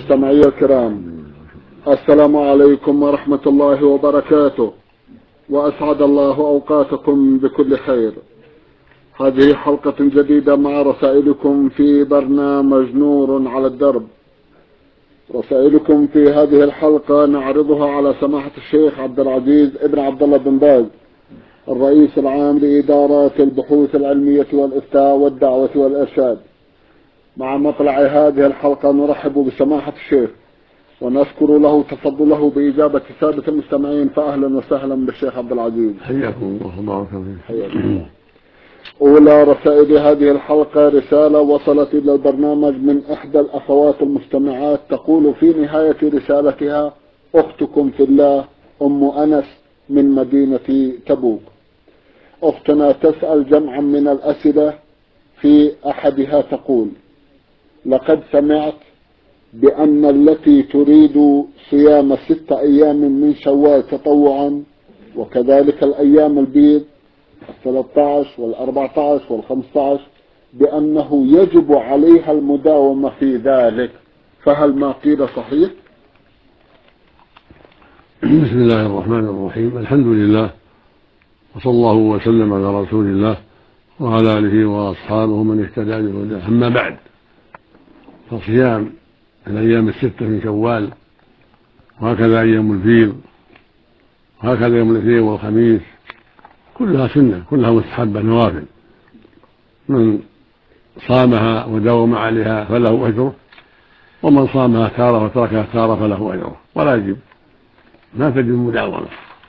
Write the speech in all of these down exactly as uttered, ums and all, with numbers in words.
مستمعي الكرام، السلام عليكم ورحمة الله وبركاته، وأسعد الله أوقاتكم بكل خير. هذه حلقة جديدة مع رسائلكم في برنامج نور على الدرب. رسائلكم في هذه الحلقة نعرضها على سماحة الشيخ عبد العزيز ابن عبد الله بن باز، الرئيس العام لإدارات البحوث العلمية والإفتاء والدعوة والإرشاد. مع مطلع هذه الحلقة نرحب بسماحة الشيخ ونشكر له تفضله بإجابة سادة المستمعين، فأهلا وسهلا بالشيخ عبد العزيز. حياكم الله وبارك فيكم. أولى رسائل هذه الحلقة رسالة وصلت إلى البرنامج من إحدى الأخوات المستمعات، تقول في نهاية رسالتها: أختكم في الله أم أنس من مدينة تبوك. أختنا تسأل جمعا من الأسئلة، في أحدها تقول: لقد سمعت بأن التي تريد صيام ست أيام من شوال تطوعا، وكذلك الأيام البيض الثلاثة عشر والأربعة عشر والخمسة عشر، بأنه يجب عليها المداومة في ذلك، فهل ما قيل صحيح؟ بسم الله الرحمن الرحيم، الحمد لله، وصلى الله وسلم على رسول الله وعلى آله وأصحابه من اهتدى بهداه. أما بعد، فصيام الأيام الستة من شوال، وهكذا أيام البيض، وهكذا يوم الاثنين والخميس، كلها سنة، كلها مستحبة نوافل. من صامها وداوم عليها فله أجره، ومن صامها تارة وتركها تارة فله أجره، ولا يجب ما تجب مداومة.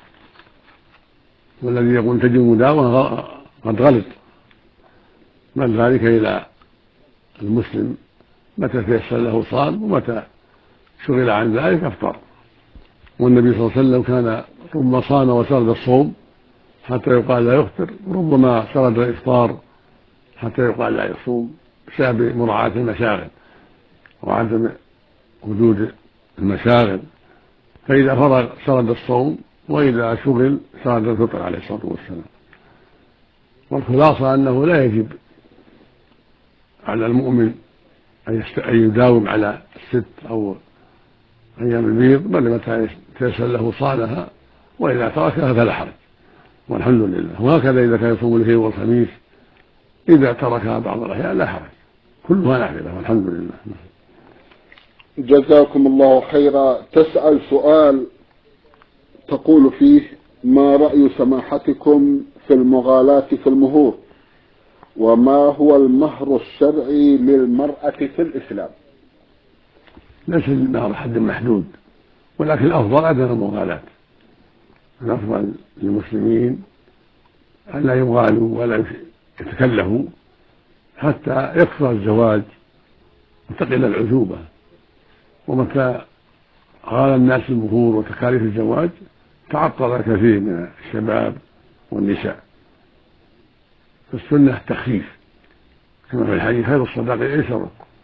والذي يقول تجب مداومة قد غلط، بل ذلك إلى المسلم، متى تيسر له صام، ومتى شغل عن ذلك أفطر. والنبي صلى الله عليه وسلم كان ربما صام وسرد الصوم حتى يقال لا يفطر، وربما سرد الإفطار حتى يقال لا يصوم، بسبب مراعاة المشاغل وعدم وجود المشاغل. فإذا فرغ سرد الصوم، وإذا شغل سرد الفطر عليه الصلاة والسلام. والخلاصة أنه لا يجب على المؤمن أن يداوم على الست أو أيام البيض، بل متى تيسر له صامها، وإذا تركها فلا حرج، والحمد لله. وهكذا إذا كان يصوم الاثنين والخميس، إذا تركها بعض الأحيان لا حرج، كلها نافلة والحمد لله. جزاكم الله خيرا. تسأل سؤال تقول فيه: ما رأي سماحتكم في المغالاة في المهور؟ وما هو المهر الشرعي للمرأة في الإسلام؟ ليس المهر حد محدود، ولكن الأفضل عدم المغالاة. الأفضل للمسلمين أن لا يغالوا ولا يتكلفوا حتى يكثر الزواج وتقل العزوبة. ومتى غال الناس المهور وتكاليف الزواج تعطل كثير من الشباب والنساء. فالسنة التخفيف، كما في الحديث: خير الصداق ايسر.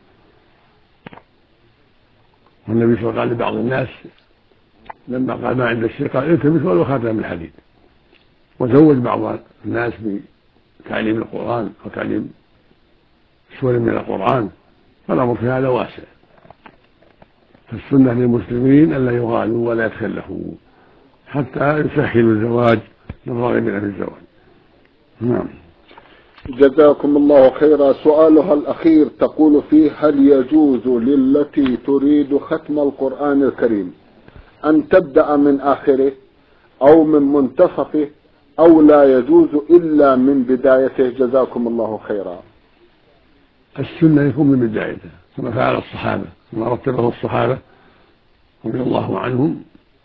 والنبي صلى الله عليه وسلم قال لبعض الناس لما قال ما عند الشيء قال: التمس ولو خاتم من الحديد. وزوج بعض الناس بتعليم القرآن أو تعليم سور من القرآن، فالأمر في هذا واسع. فالسنة للمسلمين أن لا يغالوا ولا يتكلفوا حتى يسهلوا الزواج للراغبين في الزواج. نعم. جزاكم الله خيرا. سؤالها الأخير تقول فيه: هل يجوز للتي تريد ختم القرآن الكريم أن تبدأ من آخره أو من منتصفه، أو لا يجوز إلا من بدايته؟ جزاكم الله خيرا. السنة يكون من بدايته كما فعل الصحابة، كما رتبه الصحابة رضي الله عنهم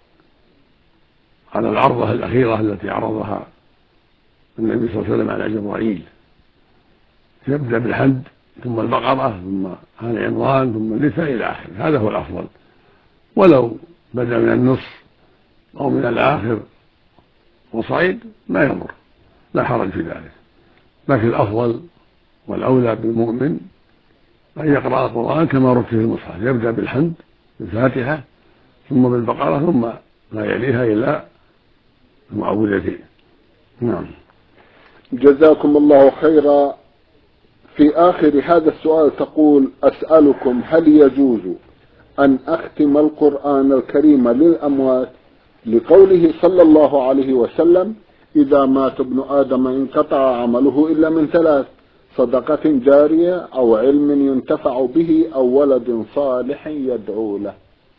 على العرضة الأخيرة التي عرضها النبي صلى الله عليه وسلم على جبرائيل. يبدأ بالحمد، ثم البقرة، ثم آل عمران، ثم النساء إلى آخره. هذا هو الأفضل، ولو بدأ من النصف أو من الآخر وصعيد ما يضر، لا حرج في ذلك. لكن الأفضل والأولى بالمؤمن أن يقرأ القرآن كما رتب في المصحف، يبدأ بالحمد بالفاتحة، ثم بالبقرة، ثم لا يليها إلا المعوذتين. نعم. جزاكم الله خيرا. في آخر هذا السؤال تقول: أسألكم هل يجوز أن أختم القرآن الكريم للأموات لقوله صلى الله عليه وسلم: إذا مات ابن آدم انقطع عمله إلا من ثلاث: صدقة جارية أو علم ينتفع به أو ولد صالح يدعو له.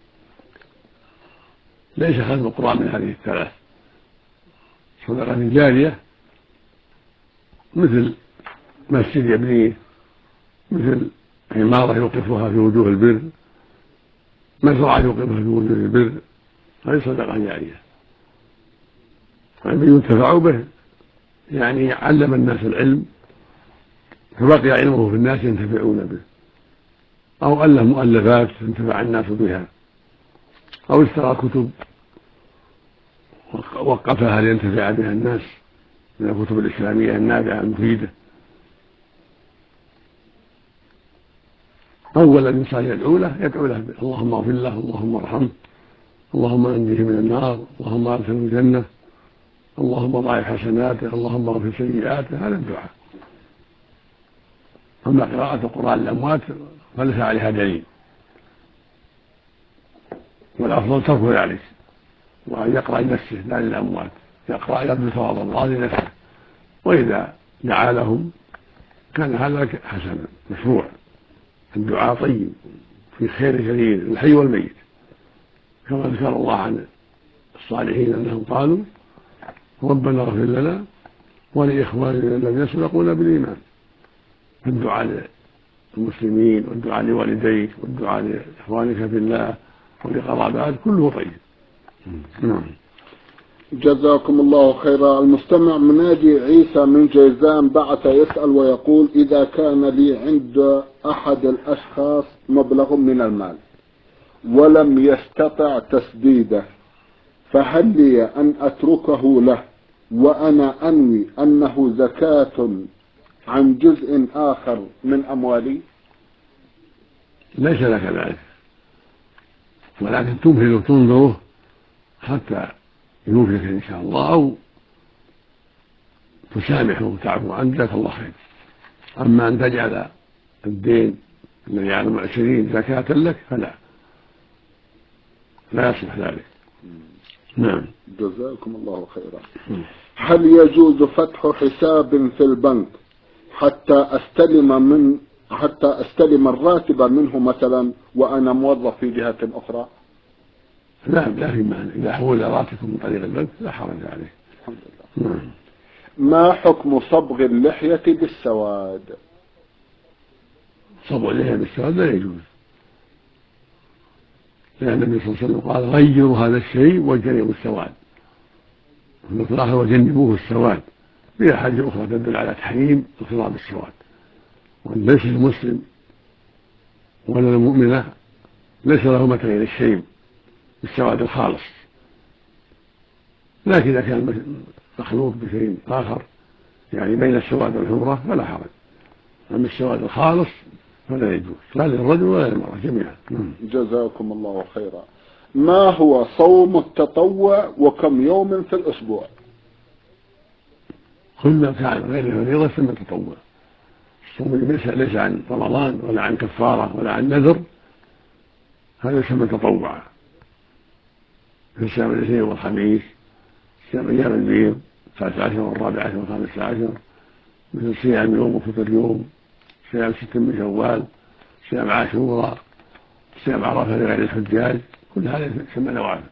ليس ختم القرآن من هذه الثلاث. صدقة جارية مثل مسجد يبنيه، مثل عمارة يوقفها في وجوه البر، مزرعة يوقفها في وجوه البر، هذه صدقة جارية. علم ينتفع به يعني علم الناس العلم فبقي علمه في الناس ينتفعون به، أو ألف مؤلفات ينتفع الناس بها، أو اشترى كتب وقفها لينتفع بها الناس من الكتب الإسلامية النافعة المفيدة، أو ولد صالح يدعو له يدعو له اللهم اغفر له، اللهم ارحمه، اللهم انجه من النار، اللهم ادخله الجنة، اللهم ضاعف حسناته، اللهم اغفر سيئاته. هذا الدعاء. أما قراءة القرآن للأموات فليس عليها دليل، والأفضل ترك ذلك، وأن يقرأ لنفسه لا للأموات، يقرأ يرجو ثواب الله لنفسه، وإذا دعا لهم كان هذا حسنا مشروع. الدعاء طيب في خير كثير الحي والميت، كما ذكر الله عن الصالحين أنهم قالوا: ربنا اغفر لنا ولإخواننا الذين سبقونا بالإيمان. الدعاء للمسلمين والدعاء لوالديك والدعاء لإخوانك في الله ولقرابات كله طيب. نعم. جزاكم الله خيرا. المستمع مناجي عيسى من جيزان بعث يسأل ويقول: إذا كان لي عند أحد الأشخاص مبلغ من المال ولم يستطع تسديده، فهل لي أن أتركه له وأنا أنوي أنه زكاة عن جزء آخر من أموالي؟ ليس لك ذلك، ولكن تمهل وتنظره حتى يوفيك إن شاء الله، أو تسامحه وتعفو عنه، جزاك الله خير. أما أن تجعل الدين الذي على المعسرين زكاة لك فلا، لا يصلح ذلك. نعم. جزاكم الله خيرا. هل يجوز فتح حساب في البنك حتى أستلم من حتى أستلم الراتب منه مثلا وأنا موظف في جهة أخرى؟ لا لا في معنى، إذا حول راتبكم من طريق البنك لا حرج عليه. الحمد لله. نعم. ما حكم صبغ اللحية بالسواد؟ صبغ اللحية بالسواد لا يجوز، لأن النبي صلى الله عليه وسلم قال: غيروا هذا الشيء واجتنبوا السواد. في الآخر: وجنبوه السواد. في أحاديث أخرى تدل على تحريم الخضاب بالسواد، وأن ليس المسلم ولا المؤمنة ليس له متغير الشيء بالسواد الخالص، لكن إذا كان مخلوط بشيء آخر يعني بين السواد والحمرة فلا حرج. أما السواد الخالص فلا يجوز لا للرجل ولا للمرأة جميعا. جزاكم الله خيرا. ما هو صوم التطوع وكم يوم في الأسبوع؟ كل ما كان غير الفريضة ثم التطوع. الصوم ليس عن رمضان ولا عن كفارة ولا عن نذر، هذا يسمى تطوعا، في صيام الاثنين والخميس، صيام أيام البيض الثالث عشر والرابع عشر والخامس عشر، مثل صيام يوم وفطر يوم، صيام ست من شوال، صيام عاشوراء، صيام عرفة لغير الحجاج، كل هذا يسمى نوافل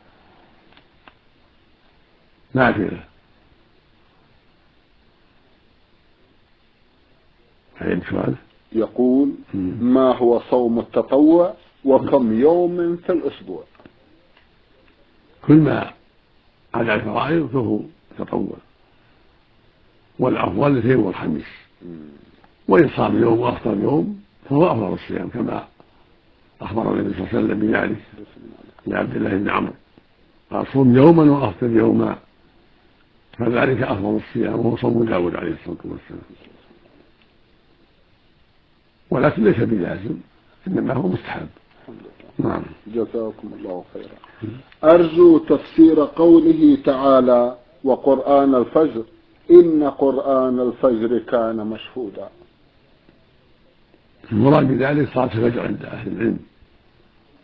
نافلة. هذا سؤال يقول: ما هو صوم التطوع وكم يوم في الأسبوع؟ كل ما على الفرائض فهو تطوع، والأفضل الاثنين والخميس، وإن صام يوم وأفطر يوم فهو أفضل الصيام، كما أخبر النبي صلى الله عليه وسلم بذلك لعبد الله بن عمرو قال: صوم يوما وأفطر يوما، فذلك أفضل الصيام، وهو صوم داود عليه الصلاة والسلام. ولكن ليس بلازم، إنما هو مستحب. نعم. جزاكم الله خيرا. أرجو تفسير قوله تعالى: وقرآن الفجر إن قرآن الفجر كان مشهودا. المراد بذلك صلاة الفجر عند أهل العلم،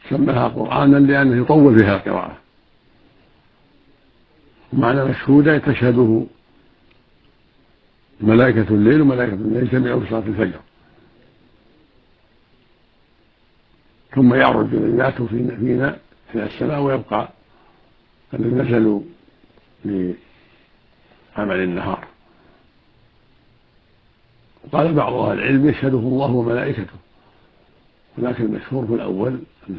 سماها قرآنا لأنه يطول فيها القراءة. ومعنى مشهودة تشهده ملائكة الليل وملائكة الليل يجتمعوا في صلاة الفجر، ثم يعرج الناس فينا في السماء ويبقى الذين نزلوا لعمل النهار. وقال بعض أهل العلم يشهده الله وملائكته، ولكن المشهور في الأول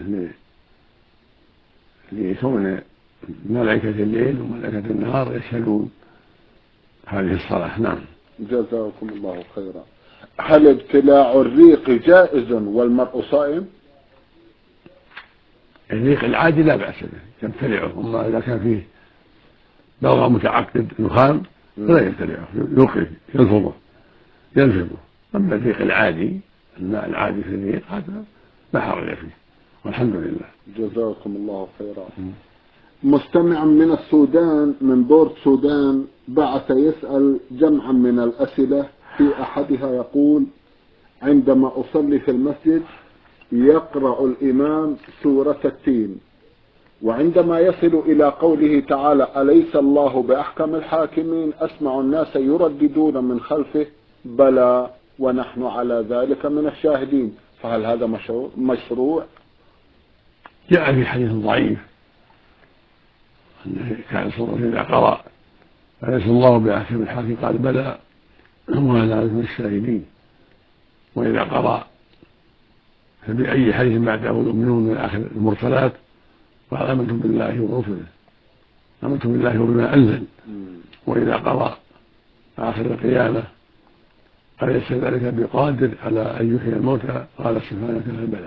لكون ملائكة الليل وملائكة النهار يشهدون هذه الصلاة. نعم. جزاكم الله خيرا. هل ابتلاع الريق جائز والمرء صائم؟ الريق العادي لا بأس به يبتلعه، أما إذا كان فيه بلغم متعقد نخام فلا يبتلعه، يلقي يلفظه يلفظه. أما الريق العادي الماء العادي في الريق هذا لا حرج فيه والحمد لله. جزاكم الله خيرا. مستمع من السودان من بورت سودان بعث يسأل جمعا من الأسئلة، في أحدها يقول: عندما أصلي في المسجد يقرأ الإمام سورة التين، وعندما يصل إلى قوله تعالى أليس الله بأحكم الحاكمين أسمع الناس يرددون من خلفه بلى ونحن على ذلك من الشاهدين، فهل هذا مشروع؟ مشروع؟ جاء في حديث ضعيف أنه كان صلى الله عليه وسلم إذا قرأ أليس الله بأحكم الحاكمين قال بلى وأنا على من الشاهدين، وإذا قرأ فبأي حديث بعده يؤمنون من آخر المرسلات قال آمنتم بالله ورسله آمنتم بالله وبما أنزل، وإذا قرأ آخر القيامة أليس ذلك بقادر على أن يحيي الموتى قال سبحانك لا بلى،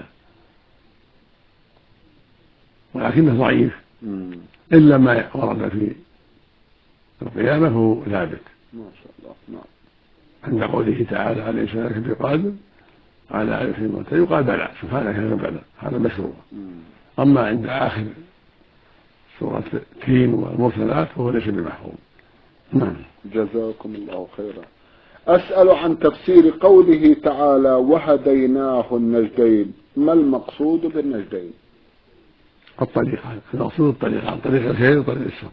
ولكنه ضعيف إلا ما ورد في القيامة فهو ثابت. ما شاء الله. نعم. عند قوله تعالى أليس ذلك بقادر على أن يحيي الموتى يقال بلى سبحانك لا بلى، هذا مشروع. أما عند آخر سورة التين والمرسلات فهو ليس بمحفوظ. نعم. جزاكم الله خيرا. أسأل عن تفسير قوله تعالى وهديناه النجدين، ما المقصود بالنجدين؟ الطريقة، المقصود الطريقة، طريق الخير وطريق الشر،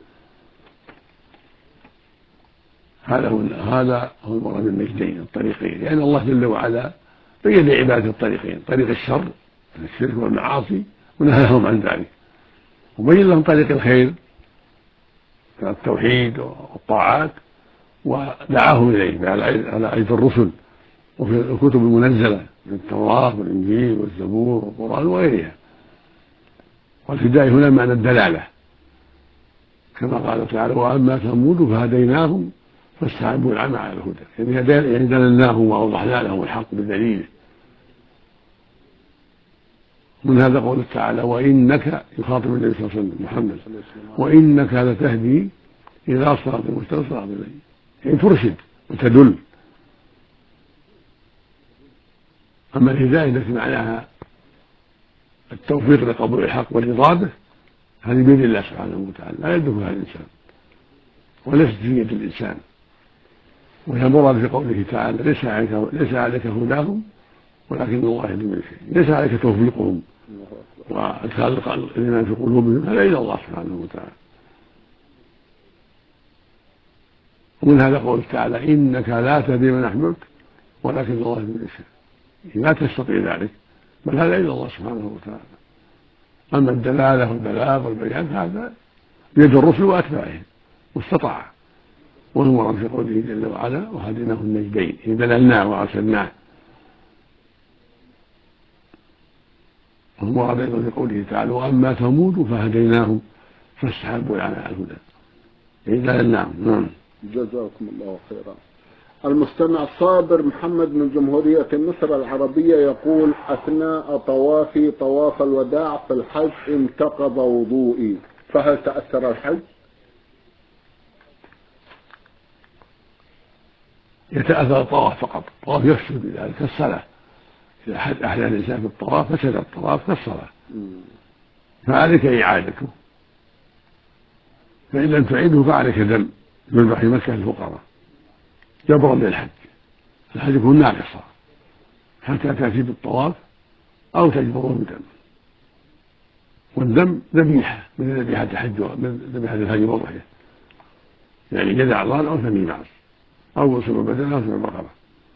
هذا هو هذا هو المراد بالنجدين الطريقين، لأن يعني الله جل وعلا بين لعباده الطريقين، طريق الشر من الشرك والمعاصي ونهاهم عن ذلك، وبين لهم طريق الخير كالتوحيد والطاعات ودعاهم إليه على أيدي الرسل وفي الكتب المنزلة من التوراة والإنجيل والزبور والقرآن وغيرها. والهداية هنا معنى الدلالة كما قال تعالى وأما ثمود فهديناهم فاستحبوا العمى على الهدى، يعني دللناهم وأوضحنا لهم الحق بدليله. من هذا قول تعالى وإنك يخاطب النبي صلى الله عليه وسلم محمد وإنك لتهدي إلى صراط مستقيم صراط الله، يعني ترشد وتدل. أما الهداية التي معناها التوفيق لقبول الحق والرضا به هذه بيد الله سبحانه وتعالى لا يدركها الإنسان وليست في يد الإنسان، وهي مراد في قوله تعالى ليس عليك ليس عليك هداهم ولكن الله يهدي من يشاء، ليس عليك توفيقهم وادخال الايمان في قلوبهم هذا الى الله سبحانه وتعالى. ومن هذا قوله تعالى انك لا تهدي من احببت ولكن الله يهدي من يشاء، لا تستطيع ذلك بل هذا الى الله سبحانه وتعالى. اما الدلاله والبلاغ والبيان هذا بيد الرسل واتباعهم واستطاع، والمراد في قوله جل وعلا وهديناه النجدين إن دللناه وارسلناه، والمراد ايضا في قوله تعالى واما ثمود فهديناهم فاستحبوا العمى على الهدى إن دللناهم. نعم. جزاكم الله خيرا. المستمع صابر محمد من جمهورية مصر العربية يقول أثناء طوافي طواف الوداع في الحج انتقض وضوئي، فهل تأثر الحج؟ يتأثر الطواف فقط، الطواف يفسد بذلك كالصلاة، إذا أحد أحدث الإنسان في الطواف فسد الطواف كالصلاة، فعليك إعادته، فإن لم تعيده فعليك دم يذبح في مكة للفقراء جبرا للحج، الحج يكون ناقصا حتى تأتي بالطواف أو تجبره بدم. والدم ذبيحة من ذبيحة الحج من ذبيحة الحج والضحية، يعني جذع ضال أو ثمين معص أو وصل البدن أو وصل البقرة.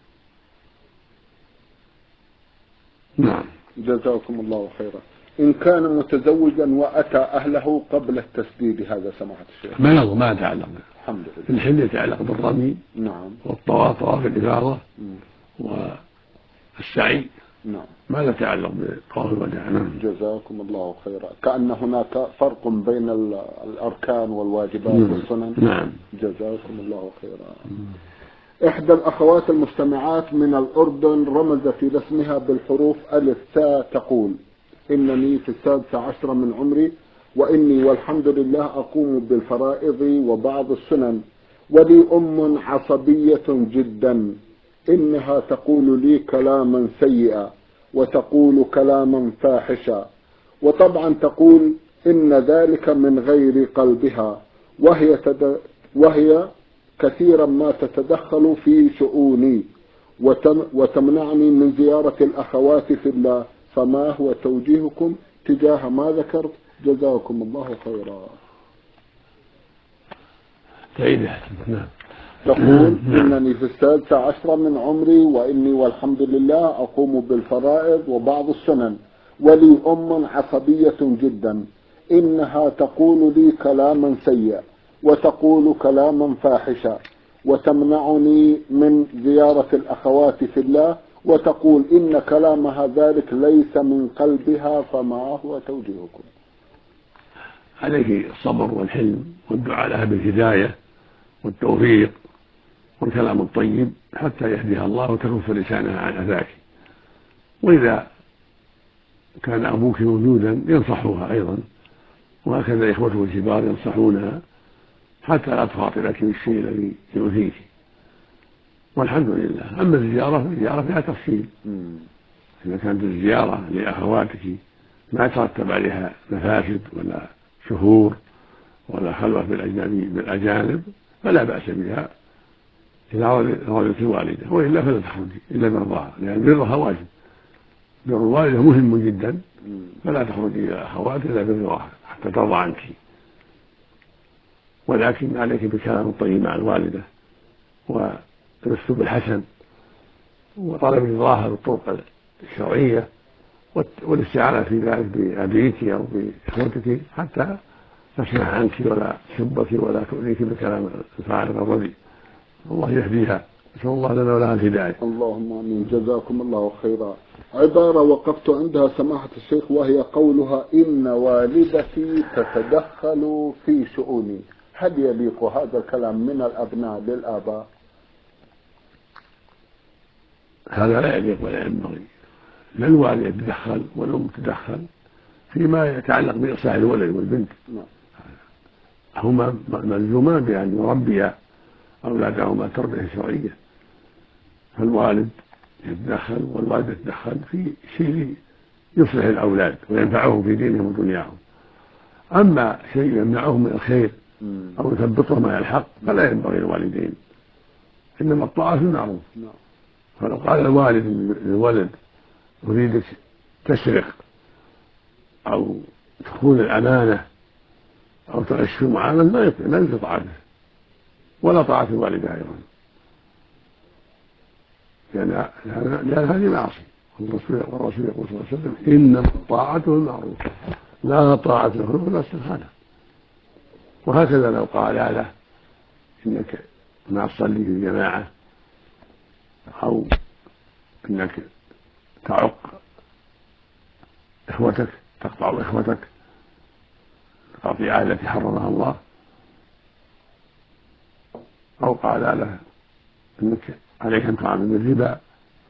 نعم. جزاكم الله خيرا. إن كان متزوجا وأتى أهله قبل التسديد هذا سماحة الشيخ ما يضر ما يتعلق به. الحمد لله. الحل يتعلق بالرمي نعم والطواف طواف الإفاضة والسعي. نعم ما لا يتعلق بطواف الوداع. نعم. جزاكم الله خيرا. كأن هناك فرق بين الأركان والواجبات نعم. والسنن. نعم. جزاكم الله خيرا. إحدى الأخوات المستمعات من الأردن رمزت إلى اسمها بالحروف ألف تاء تقول: إنني في السادسة عشرة من عمري، وإني والحمد لله أقوم بالفرائض وبعض السنن، ولي أم عصبية جدا، إنها تقول لي كلاما سيئا وتقول كلاما فاحشا، وطبعا تقول إن ذلك من غير قلبها، وهي, تد... وهي كثيرا ما تتدخل في شؤوني وتم... وتمنعني من زيارة الأخوات في الله، فما هو توجيهكم تجاه ما ذكرت؟ جزاكم الله خيرا. تعيدها. نعم. تقول: إنني في السادسة عشرة من عمري، وإني والحمد لله أقوم بالفرائض وبعض السنن، ولي أم عصبية جدا، إنها تقول لي كلاما سيئا وتقول كلاما فاحشا، وتمنعني من زيارة الأخوات في الله، وتقول إن كلامها ذلك ليس من قلبها، فما هو توجيهكم؟ عليك الصبر والحلم والدعاء لها بالهداية والتوفيق والكلام الطيب حتى يهديها الله وتكف لسانها عن أذاك. وإذا كان أبوك موجودا ينصحوها أيضا، وهكذا إخوته الكبار ينصحونها حتى لا تخاطرك بالشيء الذي يؤذيك. والحمد لله. أما الزيارة الزيارة فيها تفصيل. إذا كانت الزيارة لأخواتك ما ترتب عليها مفاسد ولا شهور ولا خلوة بالأجنبي بالأجانب فلا بأس بها إذا رضيت الوالدة، وإلا فلا تخرجي إلا برضاها، لأن برها واجب. بر الوالدة مهم جدا، فلا تخرجي إلى أخواتك إلا برها حتى ترضى عنك. ولكن عليك بالكلام الطيب مع الوالدة والأسلوب الحسن وطلب رضاها بالطرق الشرعية والاستعانة في ذلك بأبيك أو بإخوتك حتى تسمع عنك ولا تسبك ولا تؤذيك بالكلام الفارغ الرديء. الله يهديها. نسأل الله لنا ولها الهداية. اللهم آمين. جزاكم الله خيرا. عبارة وقفت عندها سماحة الشيخ، وهي قولها: إن والدتي تتدخل في شؤوني. هل يليق هذا الكلام من الأبناء للآباء؟ هذا لا يليق ولا ينبغي. لا الوالد يتدخل والأم تتدخل فيما يتعلق بإصلاح الولد والبنت. هما ملزومان بأن يربيا أولادهما تربية شرعية، فالوالد يتدخل والوالدة تتدخل في شيء يصلح الأولاد وينفعهم في دينهم ودنياهم. أما شيء يمنعهم من الخير أو يثبطهم على الحق فلا ينبغي الوالدين، إنما الطاعة في المعروف. فلو قال الوالد للولد: أريدك تسرق أو تخون الأمانة أو تغش في المعاملة، ما يطيع ما يطيع طاعته ولا طاعة الوالدة أيضا، لأن لأن هذه معصية. والرسول يقول صلى الله عليه وسلم: إنما الطاعة المعروف لا طاعة المخلوق ولا استخانة. وهكذا لو قال له: إنك ما تصلي في الجماعة أو إنك تعق إخوتك تقطع إخوتك القطيعة التي حرمها الله، أو قال له: إنك عليك أن تعامل بالربا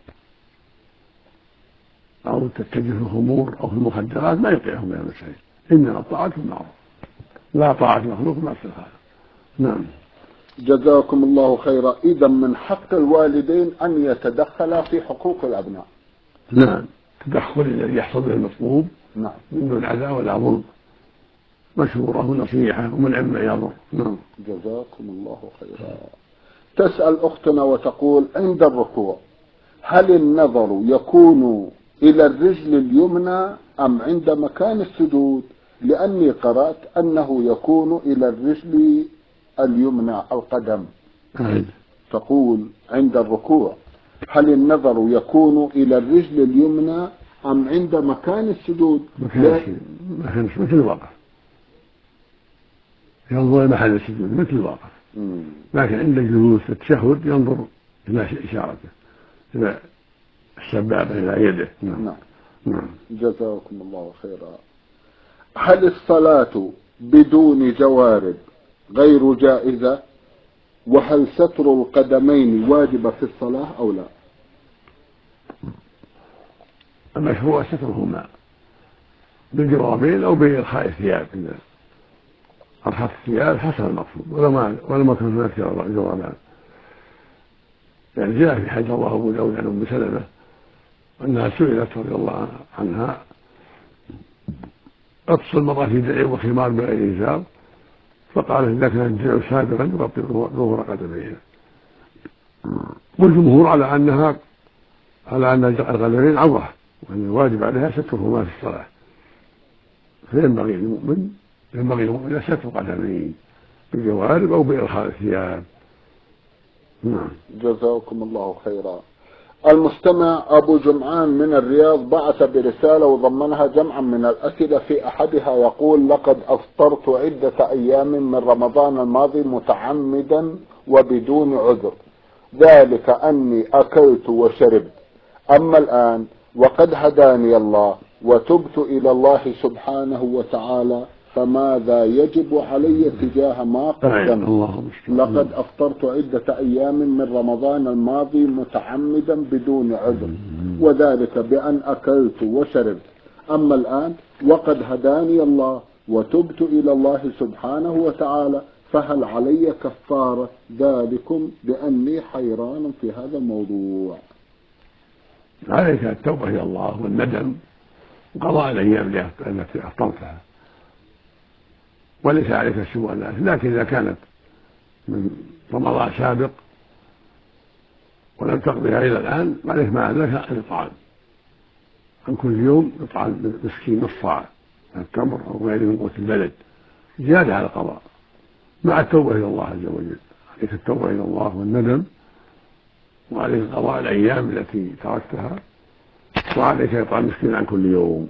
أو تتجه في الخمور أو في المخدرات، ما يطيعهم يا مسائل. إنما الطاعة المعروف لا طاعة المخلوق مع الخالق. نعم. جزاكم الله خيرا. إذا من حق الوالدين أن يتدخلا في حقوق الأبناء. نعم. تدخل الذي يحصل به المطلوب نعم من دون عداء ولا ظلم، مشورة ونصيحة ومنع ما يضر. نعم. جزاكم الله خيرا. تسأل أختنا وتقول: عند الركوع هل النظر يكون إلى الرجل اليمنى أم عند مكان السجود؟ لأني قرأت أنه يكون إلى الرجل اليمنى القدم، تقول عند الركوع هل النظر يكون إلى الرجل اليمنى أم عند مكان السجود؟ مكان مكان مثل الوقف، ينظر محل السجود مثل الوقف، لكن عند الجلوس التشهد ينظر إلى إشارته إلى السبابة إلى يده. نعم. نعم. جزاكم الله خيرا. هل الصلاة بدون جوارب غير جائزة؟ وهل ستر القدمين واجب في الصلاة أو لا؟ المشروع سترهما بالجرابين أو بإرخاء الثياب، إذا أرخت الثياب حسن المقصود ولا ما ولا ما كان هناك جرابان. يعني جاء في حديث رواه أبو داود عن أم سلمة أنها سئلت رضي الله عنها أتصل المرأة في درع وخمار بغير إزار، فقالت إذا كان الدرع سابقا يغطي ظهور قدميها. والجمهور على أنها على أن القدمين عورة وأن الواجب عليها سترهما في الصلاة، فينبغي للمؤمن ينبغي للمؤمن ستر قدمين بالجوارب أو بإرخاء الثياب. نعم. جزاكم الله خيرا. المستمع أبو جمعان من الرياض بعث برسالة وضمنها جمعا من الأسئلة، في أحدها يقول: لقد أفطرت عدة أيام من رمضان الماضي متعمدا وبدون عذر، ذلك أني أكلت وشربت، أما الآن وقد هداني الله وتبت إلى الله سبحانه وتعالى فماذا يجب علي تجاه ما قدمت؟ لقد أفطرت عدة أيام من رمضان الماضي متعمدا بدون عذر، وذلك بأن أكلت وشربت، أما الآن وقد هداني الله وتبت إلى الله سبحانه وتعالى فهل علي كفارة ذلكم بأني حيران في هذا الموضوع؟ عليك التوبة إلى الله والندم وقضاء الأيام التي أفطرتها، وليس عليك سوى الناس. لكن إذا كانت من رمضان سابق ولم تقضيها إلى الآن عليك ما عليك أن يطعم عن كل يوم، يطعم مسكين نصف صاع من التمر أو غيره من قوت البلد زيادة على القضاء مع التوبة إلى الله عز وجل. عليك التوبة إلى الله والندم، وعليك قضاء الأيام التي تركتها، وعليك إطعام مسكين عن كل يوم.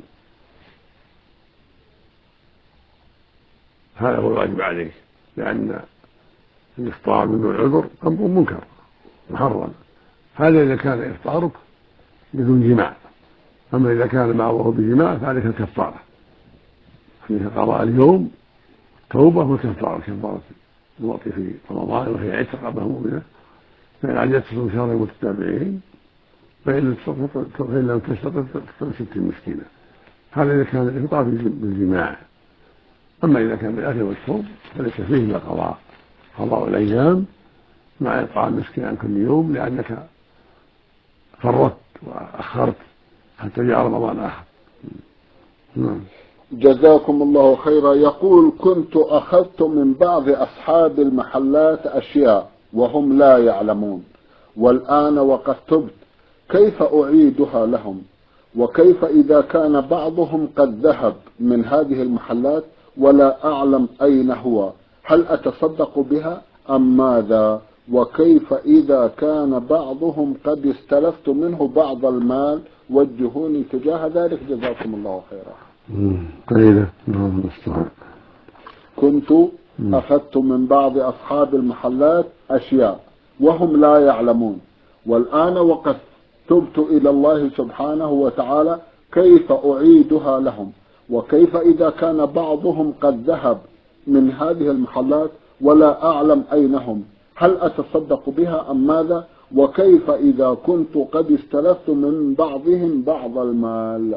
هذا هو الواجب عليك، لأن الإفطار بدون عذر أمر منكر محرم. هذا إذا كان إفطارك بدون جماع، أما إذا كان معه بجماع فعليك الكفارة، فيه قضاء اليوم توبة وكفارة، كفارة الوطي في رمضان وهي عتق رقبة مؤمنة، فإن عجزت تصوم شهرين متتابعين، فإن لم تستطع تصوم ستين مسكينة. هذا إذا كان الإفطار بالجماع. أما إذا كان بالأكل والشرب فليس فيه إلا قضاء قضاء الأيام مع إطعام مسكين عن كل يوم، لأنك فرطت وأخرت حتى جاء رمضان آخر. نعم. جزاكم الله خيرا. يقول: كنت أخذت من بعض أصحاب المحلات أشياء وهم لا يعلمون، والآن وقد تبت، كيف أعيدها لهم؟ وكيف إذا كان بعضهم قد ذهب من هذه المحلات ولا أعلم أين هو؟ هل أتصدق بها أم ماذا؟ وكيف إذا كان بعضهم قد استلفت منه بعض المال؟ وجهوني تجاه ذلك جزاكم الله خيرا. قيلة. كنت أخذت من بعض أصحاب المحلات أشياء وهم لا يعلمون، والآن وقد تبت إلى الله سبحانه وتعالى، كيف أعيدها لهم؟ وكيف إذا كان بعضهم قد ذهب من هذه المحلات ولا أعلم أين هم؟ هل أتصدق بها أم ماذا؟ وكيف إذا كنت قد استلفت من بعضهم بعض المال؟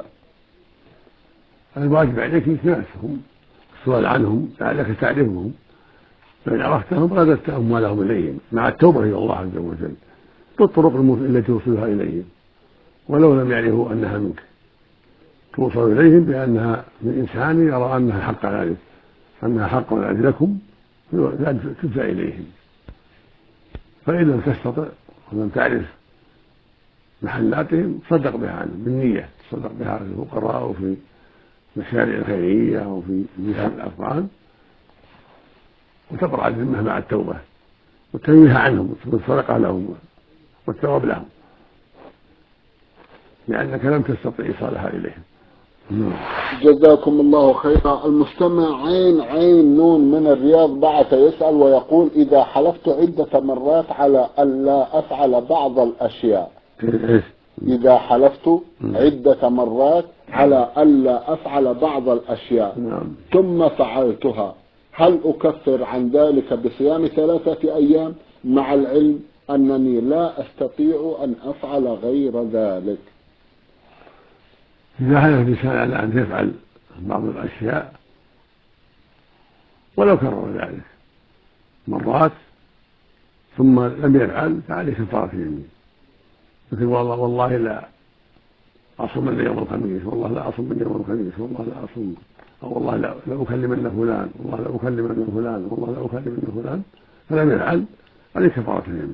الواجب عليك إثباتهم، السؤال عنهم لعلك تعرفهم، فإن عرفتهم رددت أموالهم إليهم مع التوبة إلى الله عز وجل بالطرق التي توصلها إليهم، ولو لم يعرفوا أنها منك توصل إليهم بأنها من إنسان يرى أنها حق عليك، أنها حق لكم تدفع إليهم. فإن لم تستطع ولم تعرف محلاتهم صدق بها عنهم بالنية، صدق بها في الفقراء وفي المشاريع الخيرية وفي مثال الأفغان، وتبرأ الذمة مع التوبة والتنويه عنهم والصدقة لهم والثواب لهم، لأنك لم تستطع إيصالها إليهم. جزاكم الله خيرا. المستمع عين عين نون من الرياض بعث يسأل ويقول: إذا حلفت عدة مرات على ألا أفعل بعض الأشياء، إذا حلفت عدة مرات على ألا أفعل بعض الأشياء ثم فعلتها، هل أكفر عن ذلك بصيام ثلاثة أيام مع العلم أنني لا أستطيع أن أفعل غير ذلك؟ إذا حلف الإنسان على أن يفعل بعض الأشياء ولو كرر ذلك مرات ثم لم يفعل فعليه كفارة اليمين، مثل والله والله لا أصوم من يوم الخميس، والله لا أصوم من يوم الخميس، والله لا أصوم، أو والله لا أكلمن فلان، والله لا أكلمن فلان، والله لا أكلمن فلان، فلم يفعل عليه كفارة اليمين،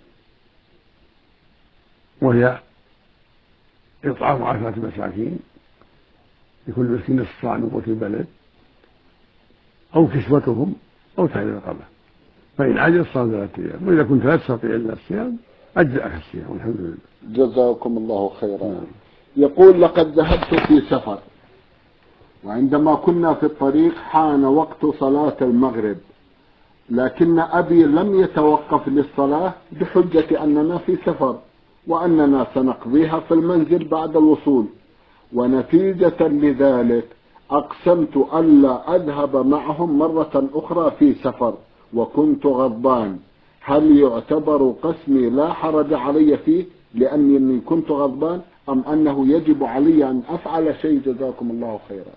وهي إطعام عشرة مساكين لكل مسكين نصف صاع من قوت البلد أو كسوتهم أو تحرير رقبة، فإن عجز صام ثلاثة أيام، وإذا كنت لا تستطيع إلا الصيام أجزأك الصيام والحمد لله. جزاكم الله خيرا. يقول: لقد ذهبت في سفر، وعندما كنا في الطريق حان وقت صلاة المغرب، لكن أبي لم يتوقف للصلاة بحجة أننا في سفر وأننا سنقضيها في المنزل بعد الوصول، ونتيجة لذلك أقسمت ألا أذهب معهم مرة أخرى في سفر وكنت غضبان، هل يعتبر قسمي لا حرج علي فيه لأني كنت غضبان، أم أنه يجب علي أن أفعل شيء؟ جزاكم الله خيرا.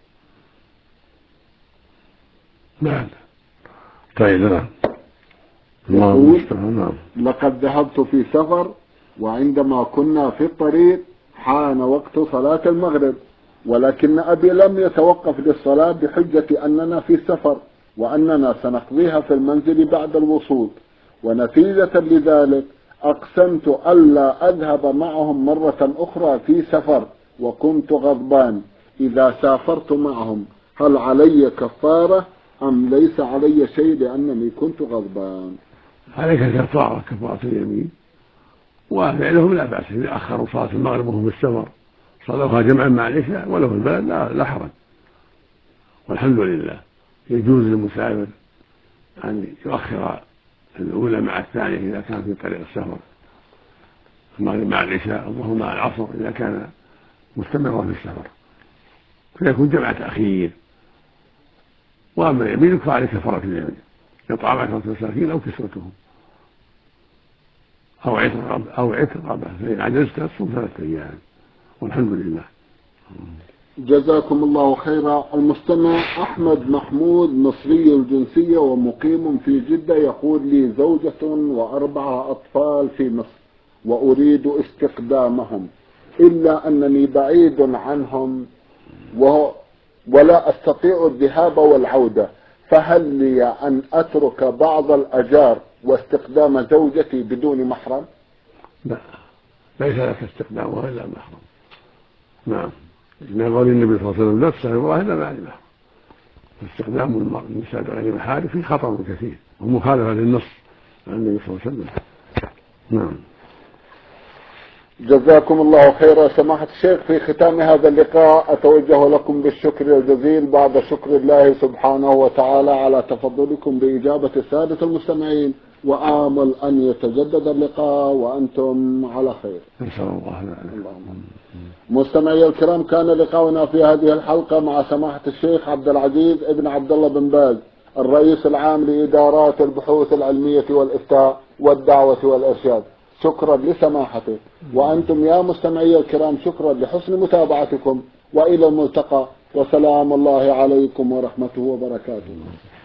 نعم. طيب. نعم. يقول: لقد ذهبت في سفر، وعندما كنا في الطريق حان وقت صلاة المغرب، ولكن أبي لم يتوقف للصلاة بحجة أننا في سفر وأننا سنقضيها في المنزل بعد الوصول، ونتيجة لذلك أقسمت ألا أذهب معهم مرة أخرى في سفر وكنت غضبان، إذا سافرت معهم هل علي كفارة أم ليس علي شيء لأنني كنت غضبان؟ عليك كفارة كفارة اليمين، وفعلهم لا بأس إذا أخروا صلاة المغرب وهم في السفر صلوها جمعا مع العشاء ولو في البلد لا, لا حرج، والحمد لله. يجوز للمسافر أن يؤخر الأولى مع الثانية إذا كان في طريق السفر، المغرب مع العشاء، الظهر مع العصر إذا كان مستمرا في السفر، فيكون جمع تأخير. وأما يمينك فعليه كفارة اليمين، إطعام عشرة مساكين أو كسوتهم أو عتق رقبة أو عتق رقبة، فإن عجزت تصوم ثلاثة أيام والحمد لله. جزاكم الله خيرا. المستمع أحمد محمود مصري الجنسية ومقيم في جدة يقول: لي زوجة وأربعة أطفال في مصر وأريد استقدامهم، إلا أنني بعيد عنهم ولا أستطيع الذهاب والعودة، فهل لي أن أترك بعض الأجار واستقدام زوجتي بدون محرم؟ لا، ليس لك استقدامها إلا محرم. نعم، من قول النبي صلى الله عليه وسلم: لا تستحب الله إلا مع المحرم. استخدام النساء بغير محارم فيه خطر كثير ومخالفة للنص عن النبي صلى الله عليه وسلم. نعم. جزاكم الله خيرا. سماحة الشيخ، في ختام هذا اللقاء أتوجه لكم بالشكر الجزيل بعد شكر الله سبحانه وتعالى على تفضلكم بإجابة السادة المستمعين، وآمل أن يتجدد اللقاء وأنتم على خير إن شاء الله. اللهم. مستمعي الكرام، كان لقاؤنا في هذه الحلقة مع سماحة الشيخ عبد العزيز ابن عبد الله بن باز، الرئيس العام لإدارات البحوث العلمية والإفتاء والدعوة والإرشاد. شكرا لسماحته، وأنتم يا مستمعي الكرام شكرا لحسن متابعتكم، وإلى الملتقى، وسلام الله عليكم ورحمته وبركاته.